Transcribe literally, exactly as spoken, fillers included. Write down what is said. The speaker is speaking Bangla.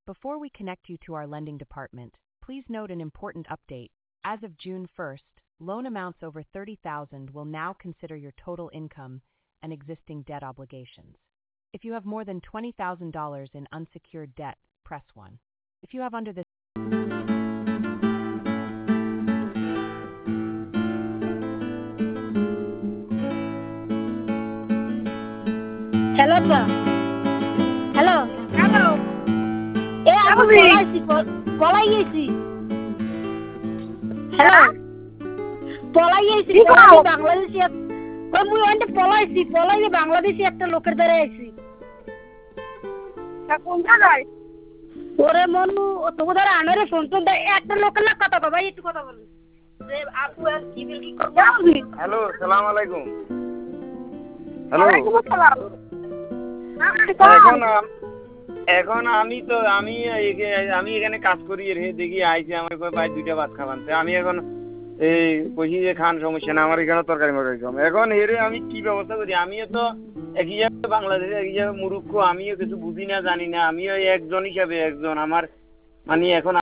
Before we connect you to our lending department, please note an important update. As of June first, loan amounts over thirty thousand dollars will now consider your total income and existing debt obligations. If you have more than twenty thousand dollars in unsecured debt, press one. If you have under this Hello, sir. Hello. Hello. Eh, aku পলাইছি পলাই গেছি হ্যালো পলাই গেছি বাংলাদেশি কই মুই ওইটা পলাইছি পলাই বাংলাদেশি একটা লোকের দ্বারা আইছি তা কোন জায়গায় ওরে মনু তোর দ্বারা আনারে ফোন তো একটা লোকের না কথা বাবা একটু কথা বল রে আপু আর কি বিল কি করতে হ্যালো সালাম আলাইকুম হ্যালো ওয়ালাইকুম আসসালাম এখন এখন আমি তো আমি আমি এখানে কাজ করি রে দেখি আইছে আমার কই ভাই দুইটা ভাত খাবান আমি এখন এই কইছি যে খান সমস্যা না আমার এখানে তরকারি মরকারি কম এখন এরে আমি কি ব্যবস্থা করি আমিও তো একই জায়গায় বাংলাদেশে একই জায়গায় মুরুক্ষ আমিও কিছু বুঝি না জানি না আমিও একজন হিসাবে একজন আমার মানে এখন